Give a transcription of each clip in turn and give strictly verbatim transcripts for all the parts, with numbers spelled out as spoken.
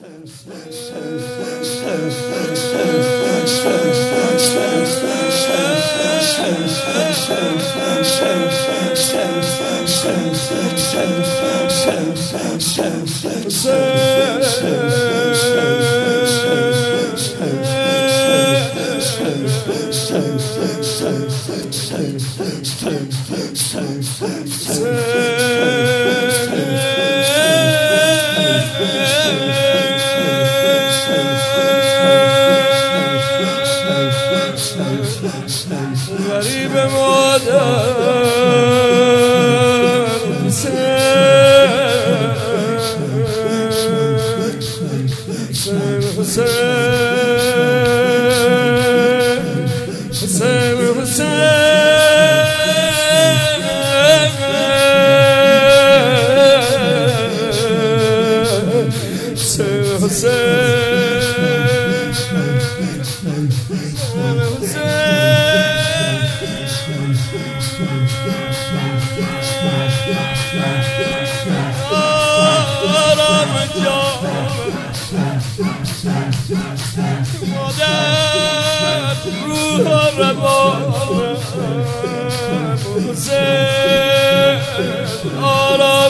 غریب مادر حسین حسین حسین حسین مادر روح روان حسین آرام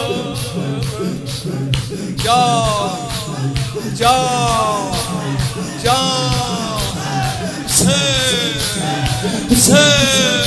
جان جان جان حسین حسین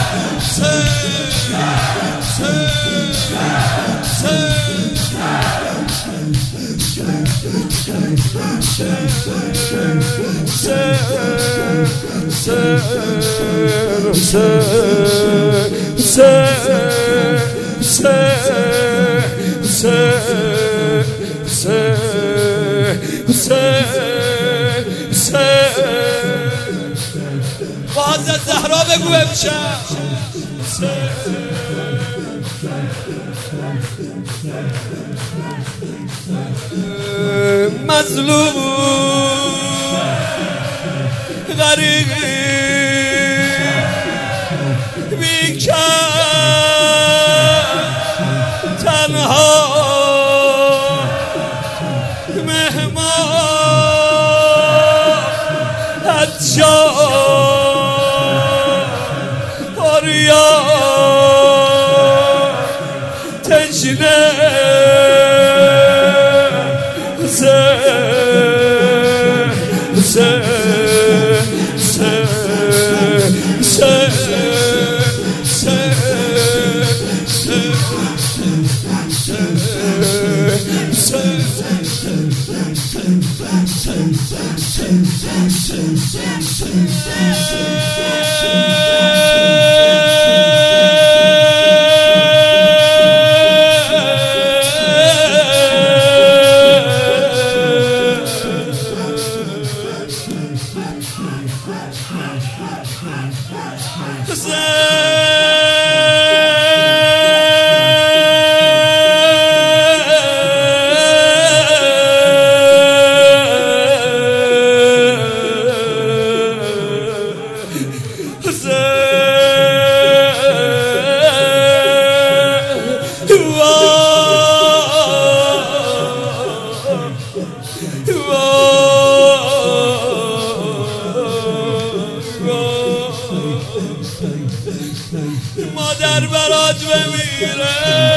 باز زهرا بگو امشب مظلوم غریب بیکر تنها مهمان حجا آریا تجنه مادر برات بمیره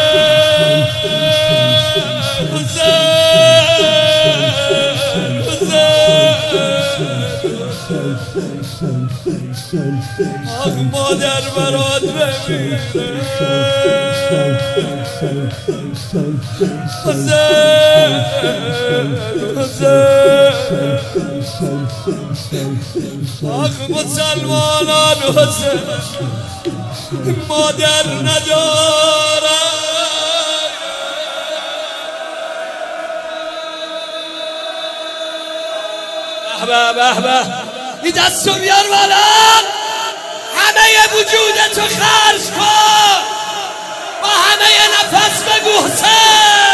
آخ مادر برات بمیره حسین حسین آخ مسلمانان حسین مادر نداره به به به این دستو بیار بالا همه وجودتو خرج کن با همه نفس بگو حسین